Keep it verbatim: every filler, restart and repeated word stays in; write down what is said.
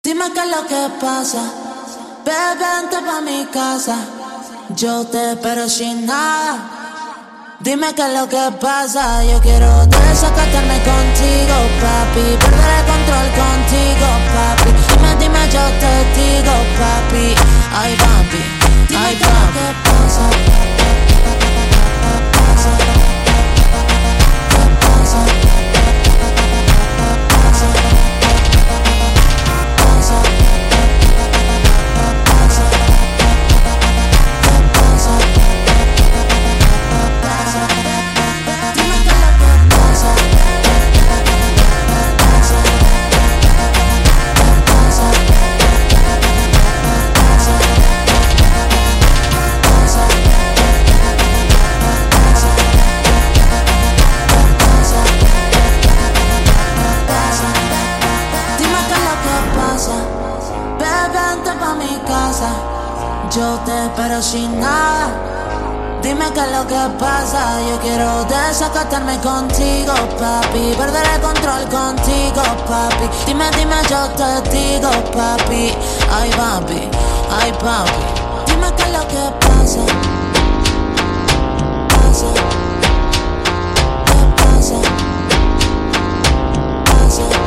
Dime qué es lo que pasa, bebé, vente pa' mi casa. Yo te espero sin nada. Dime qué es lo que pasa. Yo quiero desacatarme contigo, papi. Perder el control contigo, papi. Dime, dime, yo te digo, papi. Ay, papi, ay, papi. Dime qué es lo que pasa. Yo te espero sin nada. Dime qué es lo que pasa. Yo quiero desacatarme contigo, papi. Perder el control contigo, papi. Dime, dime, yo te digo, papi. Ay, papi, ay, papi. Dime qué es lo que pasa. Pasa. ¿Qué pasa? Pasa.